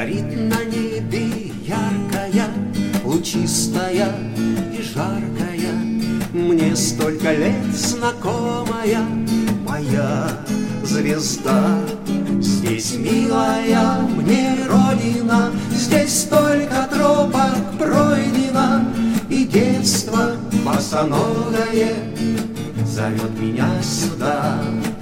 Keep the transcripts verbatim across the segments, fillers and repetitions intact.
Горит на небе яркая, лучистая и жаркая, мне столько лет знакомая моя звезда. Здесь, милая, мне родина, здесь столько тропок пройдено, и детство босоногое зовет меня сюда.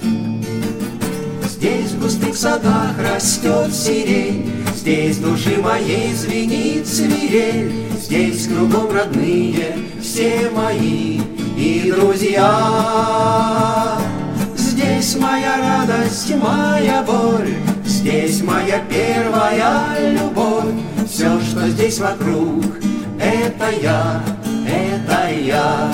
Здесь в густых садах растет сирень, здесь души моей звенит свирель, здесь кругом родные все мои и друзья. Здесь моя радость, моя боль, здесь моя первая любовь. Все, что здесь вокруг, это я, это я.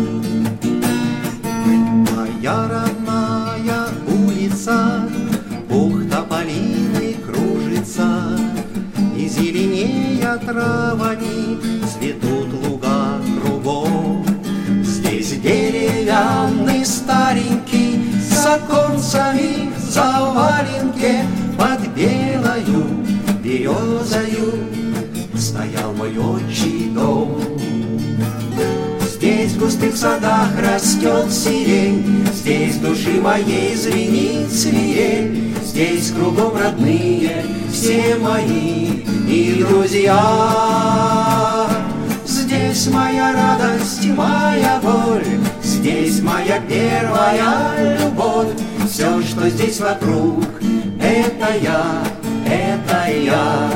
Моя родная улица, бухта Полины кружится, и зеленея травами цветут луга кругом. Здесь деревянный старенький с оконцами в заваленке под белою березою стоял мой отчий дом. Здесь в густых садах растет сирень, здесь души моей звенит свирель, здесь кругом родные все мои и друзья. Здесь моя радость, моя боль, здесь моя первая любовь. Все, что здесь вокруг, это я, это я.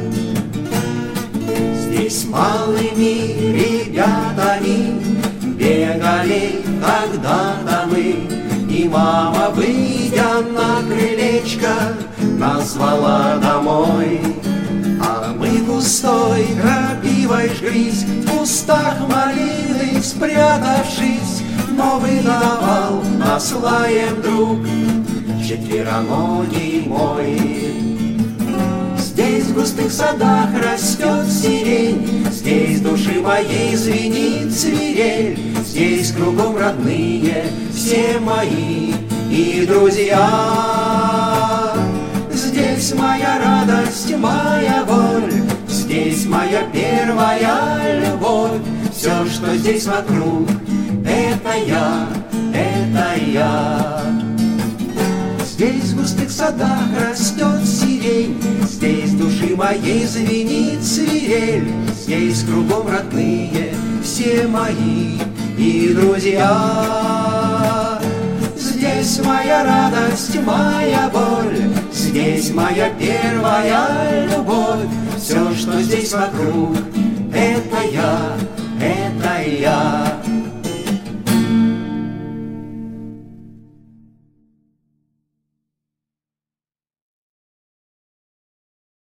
Здесь малыми ребятами бегали когда-то мы, и мама, выйдя на крылечко, назвала домой. А мы густой крапивой жглись, в кустах малины спрятавшись, но выдавал нас лаем друг четвероногий мой. Здесь в густых садах растет сирень, здесь души моей звенит свирель, здесь кругом родные все мои и друзья. Здесь моя радость, моя боль, здесь моя первая любовь. Все, что здесь вокруг, это я, это я. Здесь в густых садах растет сирень, здесь души моей звенит свирель, здесь кругом родные все мои и друзья. Здесь моя радость, моя боль, здесь моя первая любовь. Все, что здесь вокруг, это я, это я.